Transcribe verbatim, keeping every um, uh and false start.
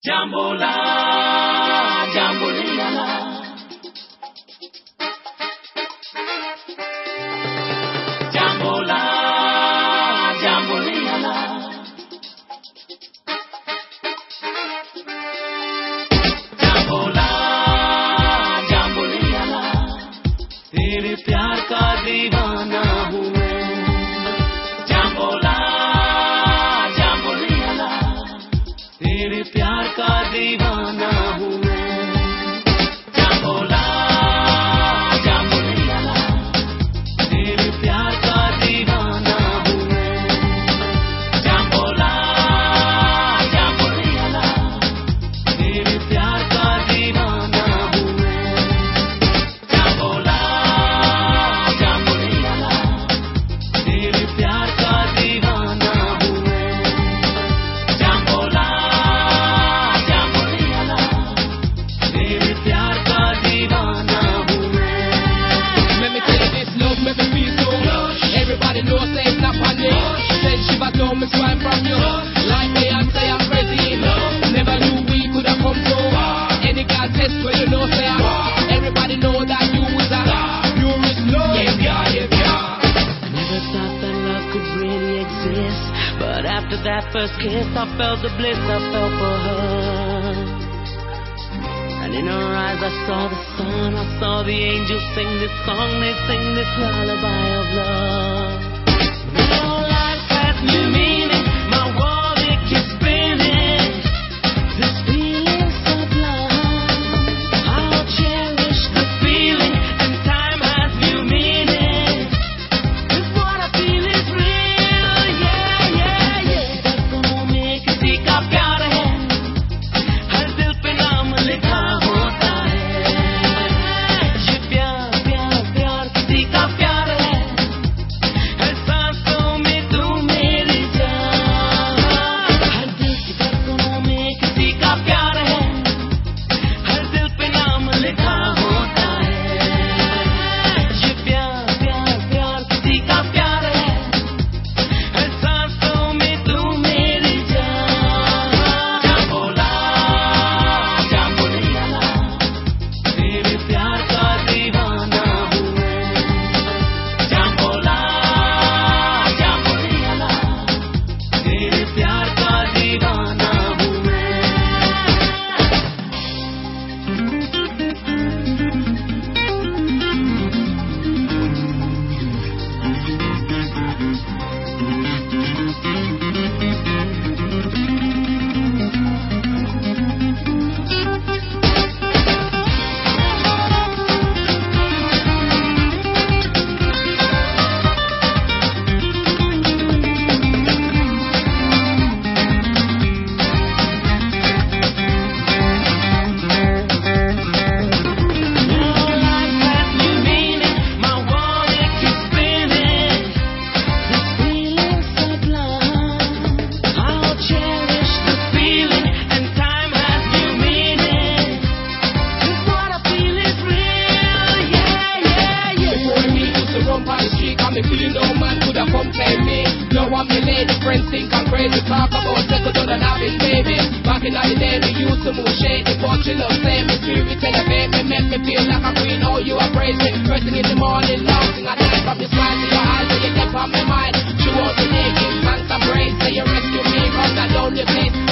Jambola, Jambolina. Jambola, Jambolina. Jambola, Jambolina. तेरे प्यार का दीवाना हूँ मैं. Jambola, Jambolina. तेरे प्यार का दीवाना हूँ मैं. Jambola, Jambolina. तेरे प्यार का दीवाना हूँ मैं. Jambola, Jambolina. तेरे प्यार का दीवाना हूँ मैं. Jambola, Jambolina. तेरे प्यार का दीवाना हूँ मैं. Jambola, Jambolina. तेरे प्यार का दीवाना हूँ मैं. Let me tell you this, love make me feel so. Everybody knows say it's not funny. Said she was told me swine from you. Like me and say I'm crazy. Never knew we could have come so. Any girl test where you know say I'm. Everybody know that you was a purest love. Yeah, yeah, yeah, yeah. I never thought that love could really exist, but after that first kiss, I felt the bliss I felt for her. And in her eyes, I saw the sun, I saw the angels sing this song, they sing this lullaby of love. Now life has new meaning, my world it keeps spinning. This feeling sublime, I'll cherish the feeling, and time has new meaning. This what I feel is real, yeah, yeah, yeah. धड़कनों में किसी का प्यार है, हर दिल पे नाम लिखा होता है. ये प्यार, प्यार, प्यार किसी का प्यार है, हर सांसों में तू मेरी जान. हर दिल की धड़कनों में किसी का प्यार है, हर दिल पे नाम लिखा होता है. ये प्यार, प्यार, प्यार किसी का प्यार है, हर सांसों में तू मेरी जान. Jambola, Jambolina. तेरे प्यार का दीवाना हूँ मैं. Jambola, Jambolina. तेरे प्यार का दीवाना हूँ मैं. Now life has new meaning, my world it keeps spinning. This feeling sublime, I'll cherish the feeling, and time has new meaning. This what I feel is real, yeah, yeah, yeah. Before me used to run by the street, got me feeling no man could have compare me. Now I'm the lady, friends think I'm crazy. Talk about second on and having baby. Back in the day we used to move shady, but you love say me spirit elevate me, make me feel like a queen. Oh, you are crazy. First thing in the morning, laughing at night from your smile to your eyes, so you kept on my mind. She was the naked, thanks and praise, so you rescue me from that lonely place.